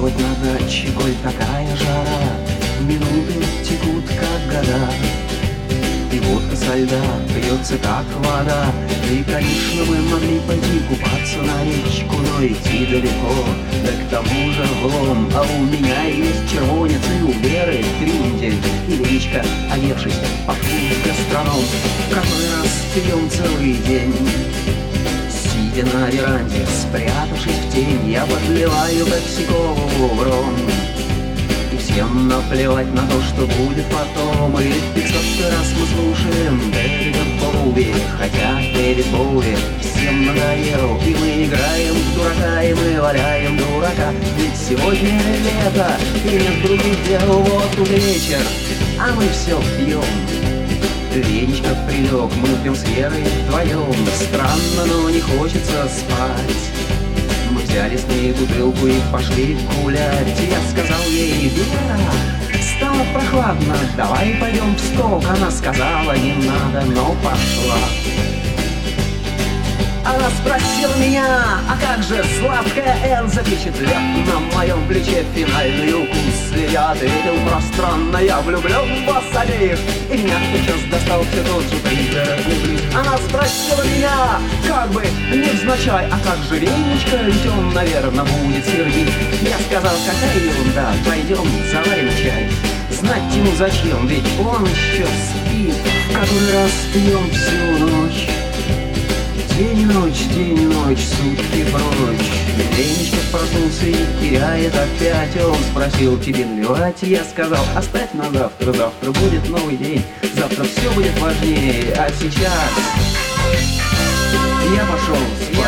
хоть на даче, коль такая жара, минуты текут, как года, и водка со льда пьется, как вода. И, конечно, мы могли пойти купаться на речку, но идти далеко, да к тому же влом. А у меня есть червонец, и у Веры 3 недели и личка, одевшись по вкус гастроном. Который раз пьем целый день, сидя на веранде, спрятавшись в тень, я подливаю Пепсикову в ром. И всем наплевать на то, что будет потом. И 500 раз мы слушаем Дэвида Боуи, хотя Дэвид Боуи всем надоел. И мы играем в дурака, и мы валяем дурака. Ведь сегодня лето, и нет других дел. Вот уже вечер, а мы все пьем. Венечка прилег, мы пьем с Верой вдвоем. Странно, но не хочется спать. Мы взяли с ней бутылку и пошли гулять. Я сказал ей: Вера, стало прохладно, давай пойдем в сток. Она сказала: не надо, но пошла. Она спросила меня: а как же сладкая Эн запечатлет на моем плече финальный укус? И я ответил пространно: я влюблен в вас обеих. И меня сейчас достал все тот же пригородный блюз. Она спросила меня, как бы невзначай: а как же Венечка, ведь он, наверное, будет сердит. Я сказал: какая ерунда, пойдем заварим чай. Знать ему зачем, ведь он еще спит. В который раз пьем всю ночь. День и ночь, сутки прочь. Венечка проснулся и теряет опять. Он спросил: тебе наливать? Я сказал: оставь на завтра, завтра будет новый день. Завтра все будет важнее, а сейчас я пошел